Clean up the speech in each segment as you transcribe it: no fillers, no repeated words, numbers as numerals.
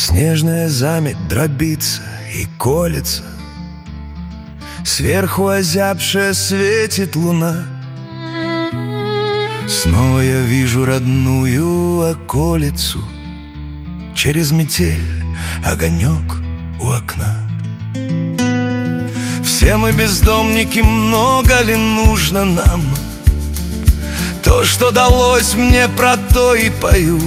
Снежная заметь дробится и колется, сверху озябшая светит луна. Снова я вижу родную околицу, через метель огонек у окна. Все мы бездомники, много ли нужно нам? То, что далось мне, про то и пою.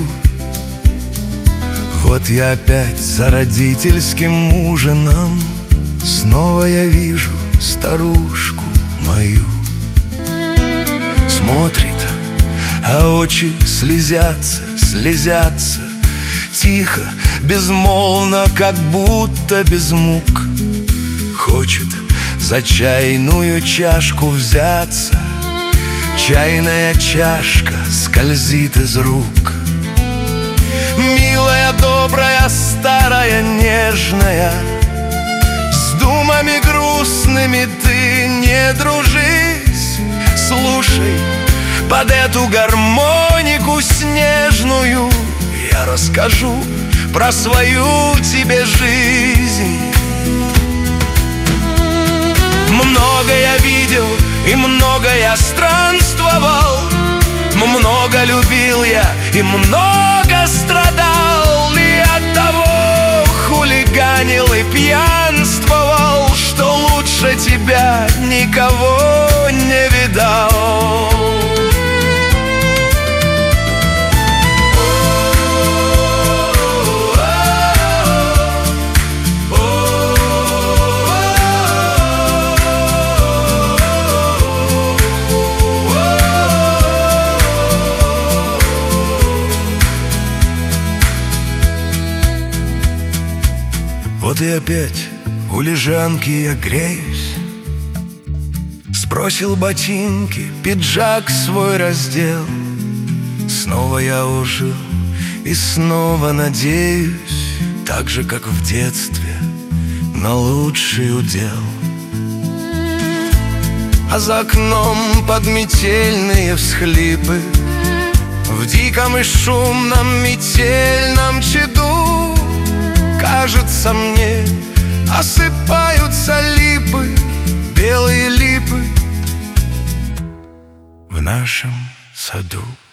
Вот я опять за родительским ужином, снова я вижу старушку мою. Смотрит, а очи слезятся, слезятся, тихо, безмолвно, как будто без мук. Хочет за чайную чашку взяться, чайная чашка скользит из рук. Милая, добрая, старая, нежная, с думами грустными ты не дружись. Слушай, под эту гармонику снежную я расскажу про свою тебе жизнь. Много я видел и много я странствовал, много любил я и много страдал, и от того хулиганил и пьянствовал, что лучше тебя никого не видал. Вот и опять у лежанки я греюсь, сбросил ботинки, пиджак свой раздел. Снова я ожил и снова надеюсь, так же, как в детстве, на лучший удел. А за окном подметельные всхлипы в диком и шумном метельном чаду. Кажется мне, осыпаются липы, белые липы в нашем саду.